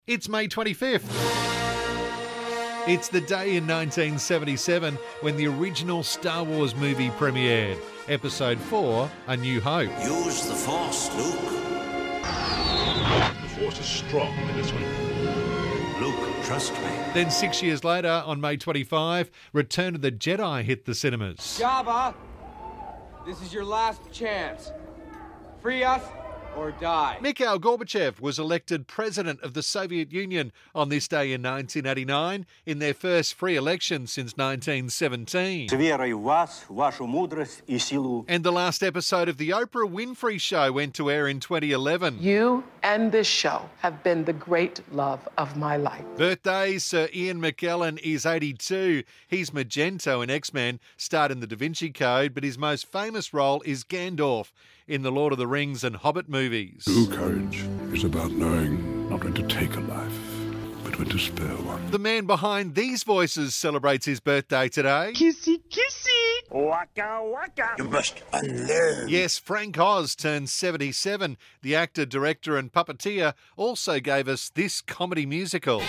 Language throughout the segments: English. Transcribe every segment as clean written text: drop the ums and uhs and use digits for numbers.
It's May 25th. It's the day in 1977 when the original Star Wars movie premiered. Episode 4, A New Hope. Use the Force, Luke. The Force is strong in this one. Luke, trust me. Then 6 years later, on May 25, Return of the Jedi hit the cinemas. Jabba, this is your last chance. Free us or die. Mikhail Gorbachev was elected president of the Soviet Union on this day in 1989 in their first free election since 1917. С верой в вас, вашу мудрость и силу. And the last episode of The Oprah Winfrey Show went to air in 2011. You and this show have been the great love of my life. Birthdays, Sir Ian McKellen is 82. He's Magento in X-Men, starred in The Da Vinci Code, but his most famous role is Gandalf in the Lord of the Rings and Hobbit movies. True courage is about knowing not when to take a life, but when to spare one. The man behind these voices celebrates his birthday today. Kissy, kissy. Waka waka. You must unlearn. Yes, Frank Oz turned 77. The actor, director and puppeteer also gave us this comedy musical.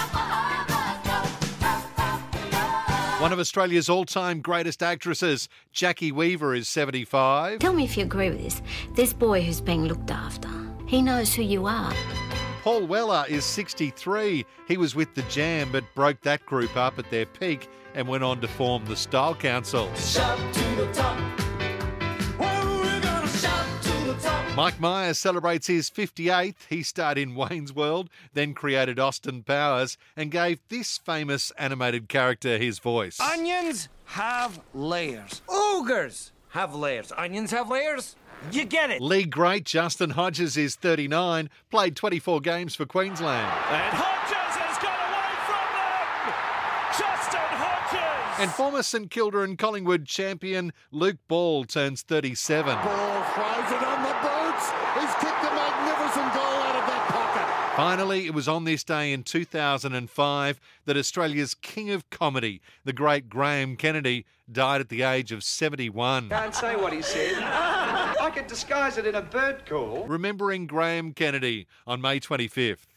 One of Australia's all-time greatest actresses, Jackie Weaver, is 75. Tell me if you agree with this. This boy who's being looked after, he knows who you are. Paul Weller is 63. He was with The Jam but broke that group up at their peak and went on to form the Style Council. Mike Myers celebrates his 58th. He starred in Wayne's World, then created Austin Powers and gave this famous animated character his voice. Onions have layers. Ogres have layers. Onions have layers. You get it. League great Justin Hodges is 39, played 24 games for Queensland. And Hodges has got away from them. Justin Hodges. And former St Kilda and Collingwood champion Luke Ball turns 37. Ball flies it on the boots. He's kicked a magnificent goal out of that pocket. Finally, it was on this day in 2005 that Australia's king of comedy, the great Graham Kennedy, died at the age of 71. Can't say what he said. I could disguise it in a bird call. Remembering Graham Kennedy on May 25th.